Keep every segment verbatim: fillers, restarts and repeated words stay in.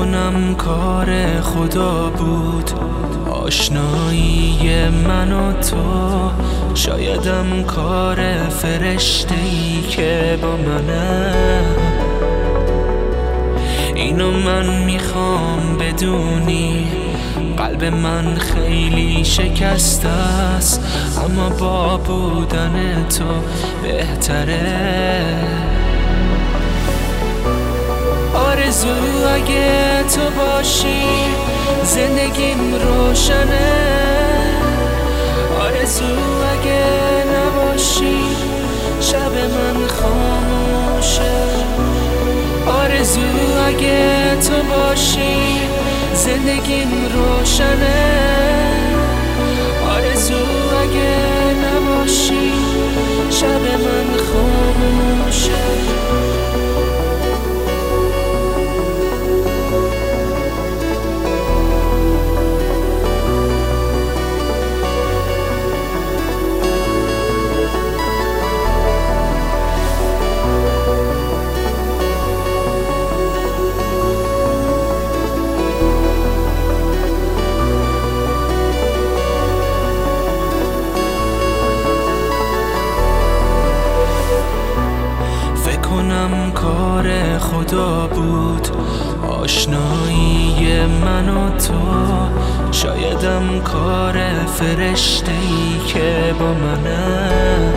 کنم کار خدا بود آشنایی من و تو، شایدم کار فرشته‌ای که با منه. اینو من میخوام بدونی، قلب من خیلی شکسته است، اما با بودن تو بهتره. آرزو اگه تو باشی زندگیم روشنه، آرزو اگه نباشی شب من خاموشه. آرزو اگه تو باشی زندگیم روشنه، آرزو اگه نباشی شب من خاموشه. کنم کار خدا بود آشنایی من و تو، شایدم کار فرشته‌ای که با منه.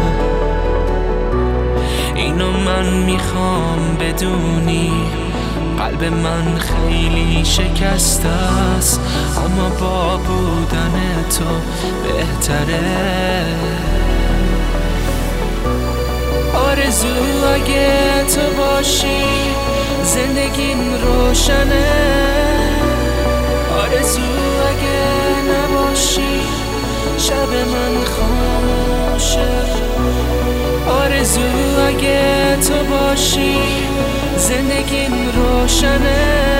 اینو من میخوام بدونی، قلب من خیلی شکسته است، اما با بودن تو بهتره. آرزو اگه تو باشی زندگیم روشنه، آرزو اگه نباشی شب من خاموشه. آرزو اگه تو باشی زندگیم روشنه،